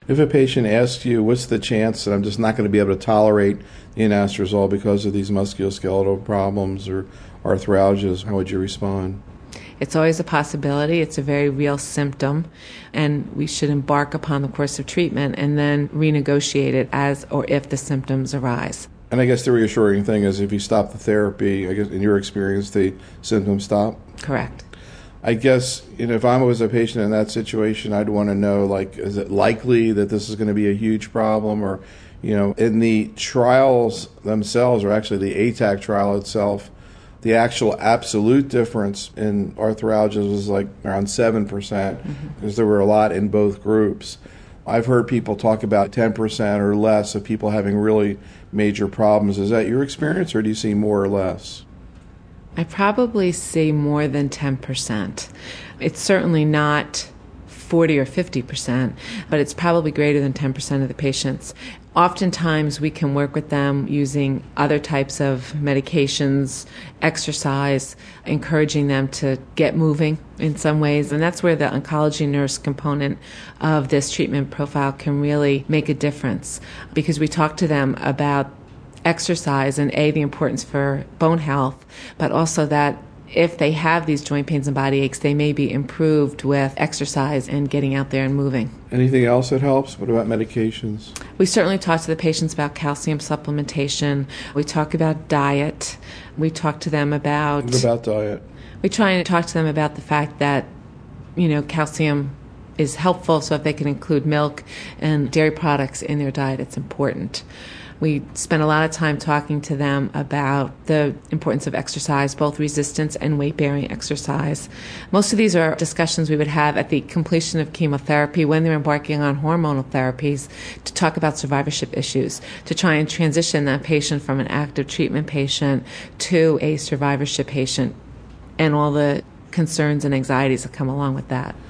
If a patient asks you, what's the chance that I'm just not going to be able to tolerate the anastrozole because of these musculoskeletal problems or arthralgias, how would you respond? It's always a possibility. It's a very real symptom, and we should embark upon the course of treatment and then renegotiate it as or if the symptoms arise. And I guess the reassuring thing is if you stop the therapy, I guess in your experience, the symptoms stop? Correct. I guess if I was a patient in that situation, I'd want to know, is it likely that this is going to be a huge problem? Or, in the trials themselves, or actually the ATAC trial itself, the actual absolute difference in arthralgias was around 7%, because there were a lot in both groups. I've heard people talk about 10% or less of people having really major problems. Is that your experience, or do you see more or less? I probably see more than 10%. It's certainly not 40 or 50%, but it's probably greater than 10% of the patients. Oftentimes, we can work with them using other types of medications, exercise, encouraging them to get moving in some ways. And that's where the oncology nurse component of this treatment profile can really make a difference, because we talk to them about exercise and the importance for bone health, but also that if they have these joint pains and body aches, they may be improved with exercise and getting out there and moving. Anything else that helps? What about medications? We certainly talk to the patients about calcium supplementation. We talk about diet. We talk to them about... What about diet? We try and talk to them about the fact that, calcium is helpful, so if they can include milk and dairy products in their diet, it's important. We spend a lot of time talking to them about the importance of exercise, both resistance and weight-bearing exercise. Most of these are discussions we would have at the completion of chemotherapy when they're embarking on hormonal therapies, to talk about survivorship issues, to try and transition that patient from an active treatment patient to a survivorship patient, and all the concerns and anxieties that come along with that.